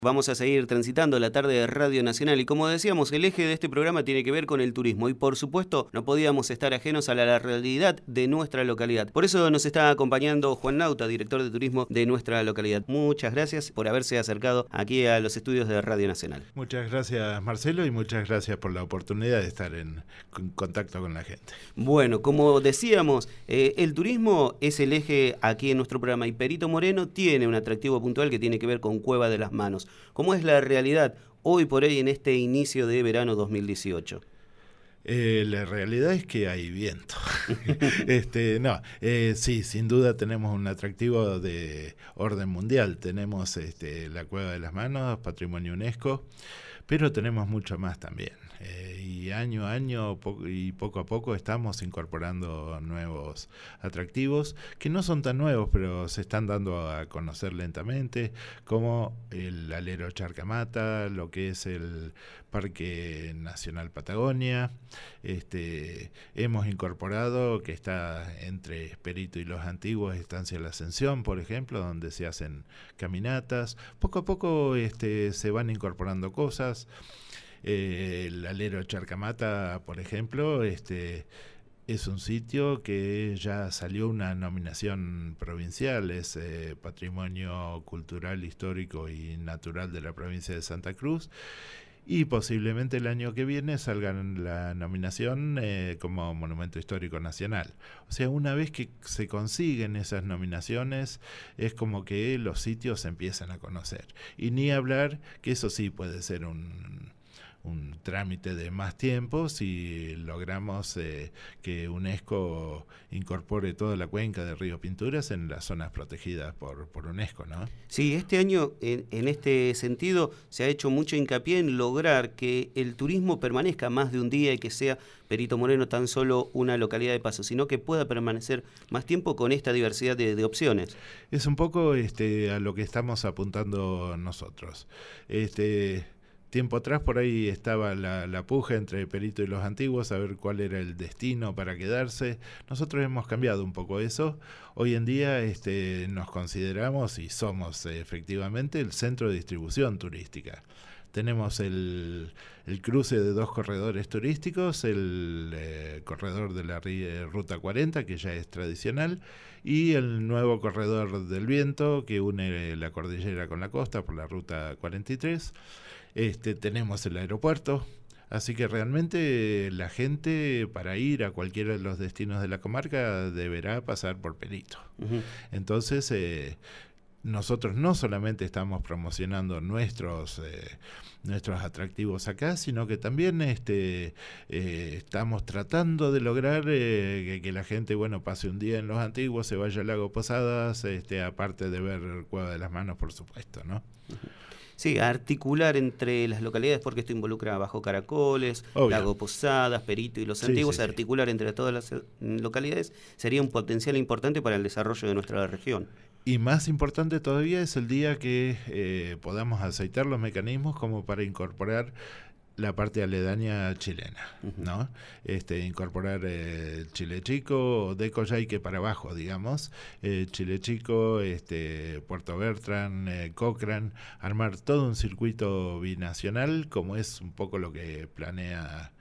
Vamos a seguir transitando la tarde de Radio Nacional y como decíamos, el eje de este programa tiene que ver con el turismo y por supuesto no podíamos estar ajenos a la realidad de nuestra localidad. Por eso nos está acompañando Juan Nauta, director de turismo de nuestra localidad. Muchas gracias por haberse acercado aquí a los estudios de Radio Nacional. Muchas gracias, Marcelo, y muchas gracias por la oportunidad de estar en contacto con la gente. Bueno, como decíamos, el turismo es el eje aquí en nuestro programa y Perito Moreno tiene un atractivo puntual que tiene que ver con Cueva de las Manos. ¿Cómo es la realidad hoy por hoy en este inicio de verano 2018? La realidad es que hay viento. Sí, sin duda tenemos un atractivo de orden mundial. Tenemos la Cueva de las Manos, Patrimonio UNESCO, pero tenemos mucho más también. Y año a año y poco a poco estamos incorporando nuevos atractivos que no son tan nuevos, pero se están dando a conocer lentamente, como el alero Charcamata, lo que es el Parque Nacional Patagonia. Hemos incorporado, que está entre Perito y Los Antiguos, Estancia La Ascensión, por ejemplo, donde se hacen caminatas. Poco a poco se van incorporando cosas. El alero Charcamata, por ejemplo, es un sitio que ya salió una nominación provincial, es Patrimonio Cultural, Histórico y Natural de la provincia de Santa Cruz, y posiblemente el año que viene salga en la nominación como Monumento Histórico Nacional. O sea, una vez que se consiguen esas nominaciones, es como que los sitios se empiezan a conocer. Y ni hablar que eso sí puede ser un trámite de más tiempo si logramos que UNESCO incorpore toda la cuenca de Río Pinturas en las zonas protegidas por UNESCO, ¿no? Sí, este año en este sentido se ha hecho mucho hincapié en lograr que el turismo permanezca más de un día y que sea Perito Moreno tan solo una localidad de paso, sino que pueda permanecer más tiempo con esta diversidad de opciones. Es un poco a lo que estamos apuntando nosotros. Tiempo atrás por ahí estaba la puja entre Perito y Los Antiguos a ver cuál era el destino para quedarse. Nosotros hemos cambiado un poco eso. Hoy en día nos consideramos y somos efectivamente el centro de distribución turística. Tenemos el cruce de dos corredores turísticos, el corredor de la Ruta 40, que ya es tradicional, y el nuevo corredor del viento, que une la cordillera con la costa por la Ruta 43. Tenemos el aeropuerto, así que realmente la gente para ir a cualquiera de los destinos de la comarca deberá pasar por Perito. Uh-huh. Entonces, nosotros no solamente estamos promocionando nuestros atractivos acá, sino que también estamos tratando de lograr que la gente pase un día en Los Antiguos, se vaya al Lago Posadas, aparte de ver Cueva de las Manos, por supuesto, ¿no? Uh-huh. Sí, articular entre las localidades, porque esto involucra Bajo Caracoles, obvio, Lago Posadas, Perito y Los Antiguos, sí. Articular entre todas las localidades sería un potencial importante para el desarrollo de nuestra región. Y más importante todavía es el día que podamos aceitar los mecanismos como para incorporar la parte aledaña chilena, ¿no? Incorporar Chile Chico, de Coyhaique para abajo, digamos, Chile Chico, Puerto Bertrand, Cochrane, armar todo un circuito binacional, como es un poco lo que planea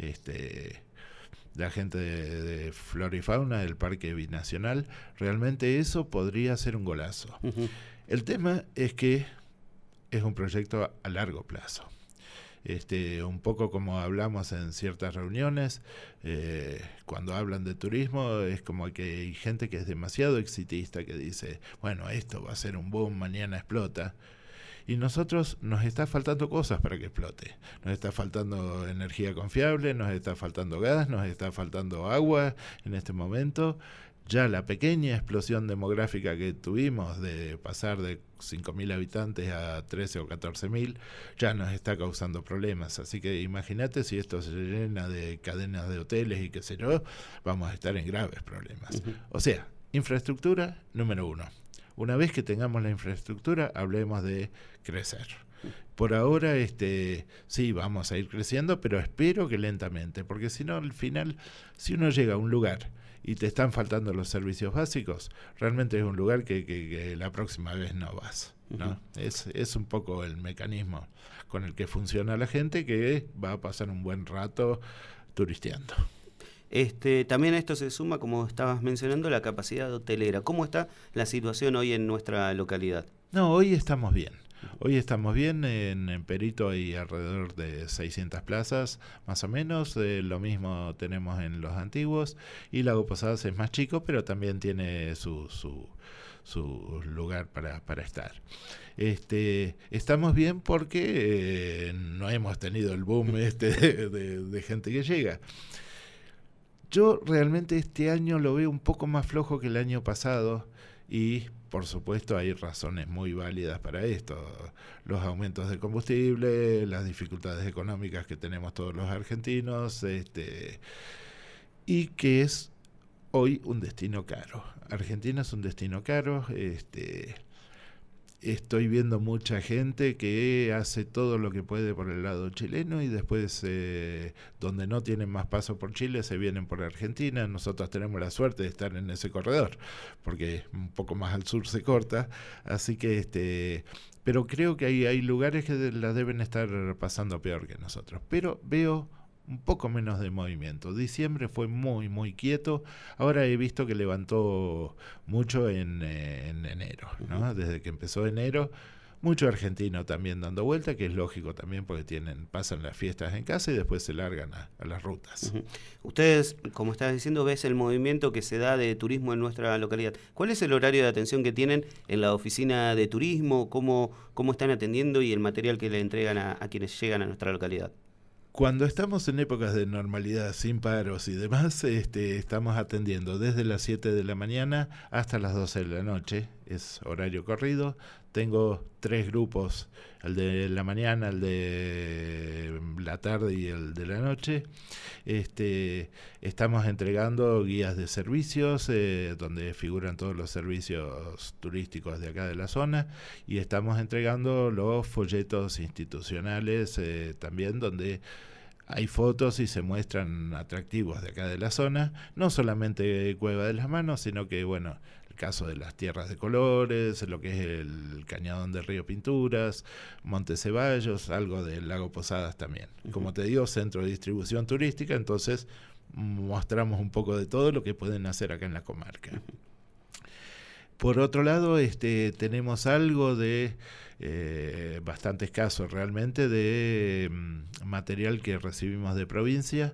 la gente de Flora y Fauna del Parque Binacional. Realmente eso podría ser un golazo. Uh-huh. El tema es que es un proyecto a largo plazo. Un poco como hablamos en ciertas reuniones, cuando hablan de turismo, es como que hay gente que es demasiado exitista, que dice, bueno, esto va a ser un boom, mañana explota. Y nosotros nos está faltando cosas para que explote. Nos está faltando energía confiable, nos está faltando gas, nos está faltando agua en este momento. Ya la pequeña explosión demográfica que tuvimos de pasar de 5.000 habitantes a 13 o 14.000 ya nos está causando problemas. Así que imagínate si esto se llena de cadenas de hoteles y qué sé yo, vamos a estar en graves problemas. Uh-huh. O sea, infraestructura número 1. Una vez que tengamos la infraestructura, hablemos de crecer. Por ahora, sí, vamos a ir creciendo, pero espero que lentamente, porque si no, al final, si uno llega a un lugar y te están faltando los servicios básicos, realmente es un lugar que la próxima vez no vas, ¿no? Es un poco el mecanismo con el que funciona la gente, que va a pasar un buen rato turisteando. También a esto se suma, como estabas mencionando, la capacidad hotelera. ¿Cómo está la situación hoy en nuestra localidad? No, hoy estamos bien. Hoy estamos bien, en Perito hay alrededor de 600 plazas, más o menos, lo mismo tenemos en Los Antiguos, y Lago Posadas es más chico, pero también tiene su lugar para estar. Estamos bien porque no hemos tenido el boom de gente que llega. Yo realmente este año lo veo un poco más flojo que el año pasado, y por supuesto hay razones muy válidas para esto: los aumentos de combustible, las dificultades económicas que tenemos todos los argentinos, y que es hoy un destino caro. Argentina es un destino caro. Estoy viendo mucha gente que hace todo lo que puede por el lado chileno, y después donde no tienen más paso por Chile se vienen por Argentina. Nosotros tenemos la suerte de estar en ese corredor, porque un poco más al sur se corta, así que pero creo que hay lugares que la deben estar pasando peor que nosotros. Pero veo un poco menos de movimiento. Diciembre fue muy, muy quieto. Ahora he visto que levantó mucho en enero, ¿no? Desde que empezó enero, mucho argentino también dando vuelta, que es lógico también porque pasan las fiestas en casa y después se largan a las rutas. Ustedes, como estabas diciendo, ves el movimiento que se da de turismo en nuestra localidad. ¿Cuál es el horario de atención que tienen en la oficina de turismo? ¿Cómo están atendiendo y el material que le entregan a quienes llegan a nuestra localidad? Cuando estamos en épocas de normalidad, sin paros y demás, estamos atendiendo desde las 7 de la mañana hasta las 12 de la noche. Es horario corrido. Tengo 3 grupos: el de la mañana, el de la tarde y el de la noche. Estamos entregando guías de servicios, donde figuran todos los servicios turísticos de acá de la zona, y estamos entregando los folletos institucionales también, donde hay fotos y se muestran atractivos de acá de la zona, no solamente Cueva de las Manos, sino que, bueno, el caso de las Tierras de Colores, lo que es el Cañadón del Río Pinturas, Monte Ceballos, algo del Lago Posadas también. Como te digo, centro de distribución turística, entonces mostramos un poco de todo lo que pueden hacer acá en la comarca. Por otro lado, tenemos algo de bastante escaso realmente de material que recibimos de provincia.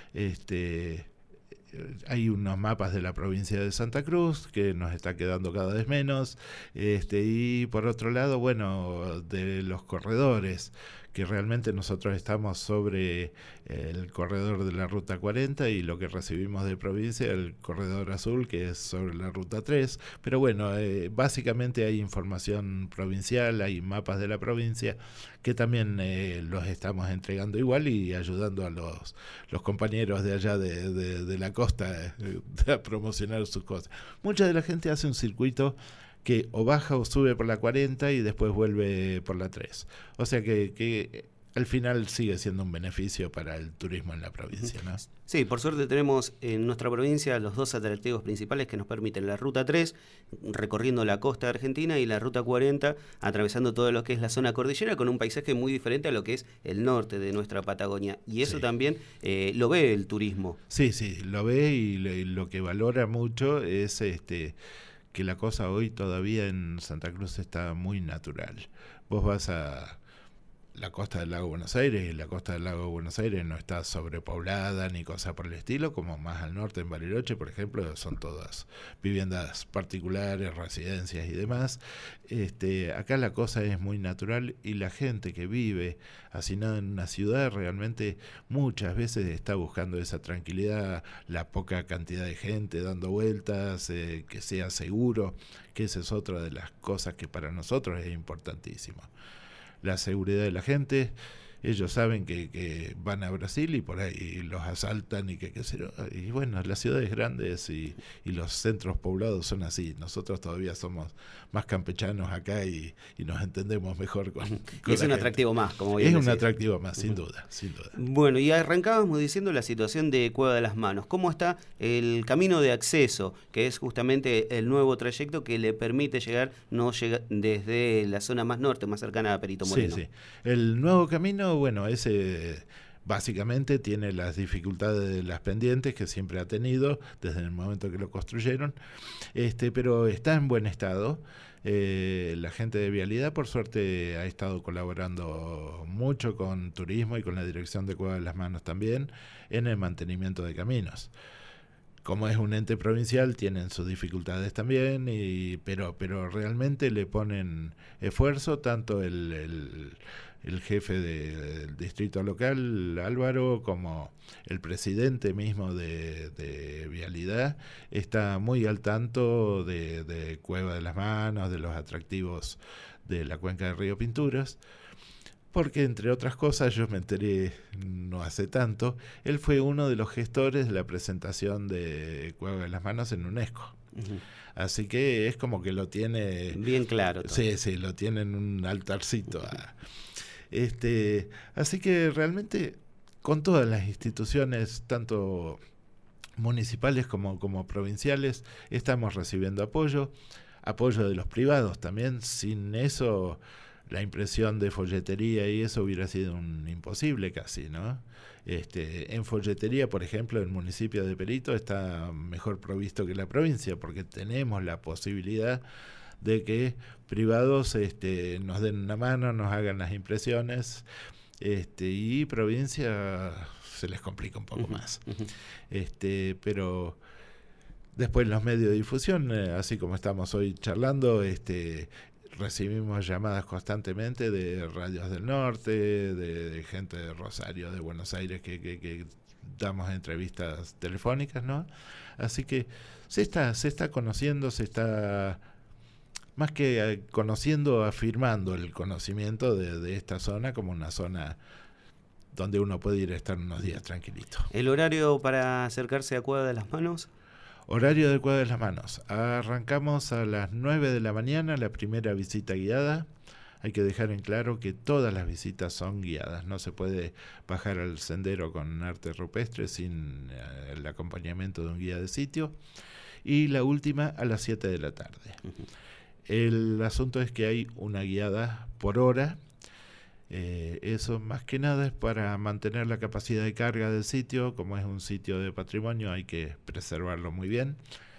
Hay unos mapas de la provincia de Santa Cruz que nos está quedando cada vez menos, y por otro lado, bueno, de los corredores, que realmente nosotros estamos sobre el corredor de la Ruta 40, y lo que recibimos de provincia, el corredor azul, que es sobre la Ruta 3, pero bueno, básicamente hay información provincial, hay mapas de la provincia, que también los estamos entregando igual y ayudando a los compañeros de allá de la costa a promocionar sus cosas. Mucha de la gente hace un circuito que o baja o sube por la 40 y después vuelve por la 3. O sea que al final sigue siendo un beneficio para el turismo en la provincia, ¿no? Sí, por suerte tenemos en nuestra provincia los 2 atractivos principales que nos permiten: la Ruta 3, recorriendo la costa argentina, y la Ruta 40, atravesando todo lo que es la zona cordillera, con un paisaje muy diferente a lo que es el norte de nuestra Patagonia. Y eso también lo ve el turismo. Sí, lo ve, y lo que valora mucho es que la cosa hoy todavía en Santa Cruz está muy natural. Vos vas a la costa del Lago Buenos Aires, y la costa del Lago Buenos Aires no está sobrepoblada ni cosa por el estilo, como más al norte en Bariloche, por ejemplo, son todas viviendas particulares, residencias y demás. Acá la cosa es muy natural, y la gente que vive hacinada en una ciudad realmente muchas veces está buscando esa tranquilidad, la poca cantidad de gente dando vueltas, que sea seguro, que esa es otra de las cosas que para nosotros es importantísimo. La seguridad de la gente. ellos saben que van a Brasil y por ahí los asaltan y qué sé yo. Y bueno, las ciudades grandes y los centros poblados son así. Nosotros todavía somos más campechanos acá y nos entendemos mejor con y es un atractivo más, como bien es decís. un atractivo más, sin duda, sin duda. Bueno, y arrancábamos diciendo la situación de Cueva de las Manos. ¿Cómo está el camino de acceso, que es justamente el nuevo trayecto que le permite llegar desde la zona más norte, más cercana a Perito Moreno? Sí, sí. El nuevo camino, bueno, ese básicamente tiene las dificultades de las pendientes que siempre ha tenido desde el momento que lo construyeron, pero está en buen estado. La gente de Vialidad, por suerte, ha estado colaborando mucho con Turismo y con la Dirección de Cueva de las Manos también en el mantenimiento de caminos. Como es un ente provincial, tienen sus dificultades también, pero realmente le ponen esfuerzo, tanto el jefe del distrito local, Álvaro, como el presidente mismo de Vialidad, está muy al tanto de Cueva de las Manos, de los atractivos de la cuenca del río Pinturas, porque entre otras cosas, yo me enteré no hace tanto, él fue uno de los gestores de la presentación de Cueva de las Manos en UNESCO. Uh-huh. Así que es como que lo tiene bien claro todo. Sí, lo tiene en un altarcito. Así que realmente con todas las instituciones, tanto municipales como provinciales, estamos recibiendo apoyo de los privados también. Sin eso, la impresión de folletería y eso hubiera sido un imposible casi, ¿no? En folletería, por ejemplo, el municipio de Perito está mejor provisto que la provincia, porque tenemos la posibilidad de que privados nos den una mano, nos hagan las impresiones, y provincia se les complica un poco más. Pero después los medios de difusión, así como estamos hoy charlando, recibimos llamadas constantemente de radios del norte, de gente de Rosario, de Buenos Aires, que damos entrevistas telefónicas, ¿no? Así que se está conociendo, se está más que conociendo, afirmando el conocimiento de esta zona como una zona donde uno puede ir a estar unos días tranquilito. ¿El horario para acercarse a Cueva de las Manos? Horario de Cueva de las Manos. Arrancamos a las 9 de la mañana, la primera visita guiada. Hay que dejar en claro que todas las visitas son guiadas. No se puede bajar al sendero con arte rupestre sin el acompañamiento de un guía de sitio. Y la última a las 7 de la tarde. Uh-huh. El asunto es que hay una guiada por hora. Eso más que nada es para mantener la capacidad de carga del sitio. Como es un sitio de patrimonio, hay que preservarlo muy bien.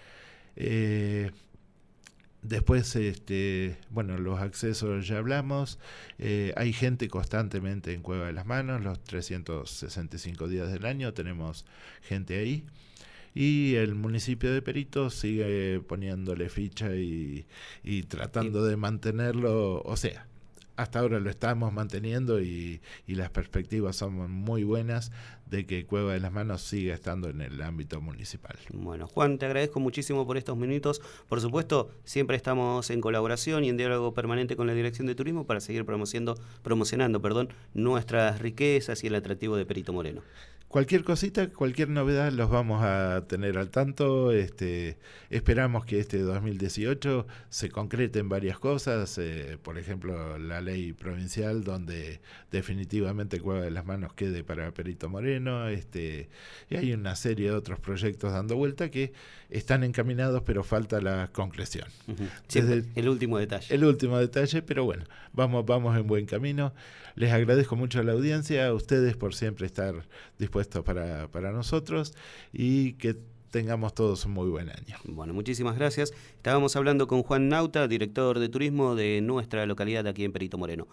Después, los accesos ya hablamos. Hay gente constantemente en Cueva de las Manos, los 365 días del año tenemos gente ahí. Y el municipio de Perito sigue poniéndole ficha y tratando de mantenerlo, o sea, hasta ahora lo estamos manteniendo y las perspectivas son muy buenas de que Cueva de las Manos siga estando en el ámbito municipal. Bueno, Juan, te agradezco muchísimo por estos minutos. Por supuesto, siempre estamos en colaboración y en diálogo permanente con la Dirección de Turismo para seguir promocionando nuestras riquezas y el atractivo de Perito Moreno. Cualquier cosita, cualquier novedad los vamos a tener al tanto. Esperamos que este 2018 se concreten varias cosas, por ejemplo la ley provincial donde definitivamente Cueva de las Manos quede para Perito Moreno, y hay una serie de otros proyectos dando vuelta que están encaminados, pero falta la concreción. Uh-huh. El último detalle. El último detalle, pero bueno, vamos en buen camino. Les agradezco mucho a la audiencia, a ustedes por siempre estar dispuestos para nosotros y que tengamos todos un muy buen año. Bueno, muchísimas gracias. Estábamos hablando con Juan Nauta, director de turismo de nuestra localidad aquí en Perito Moreno.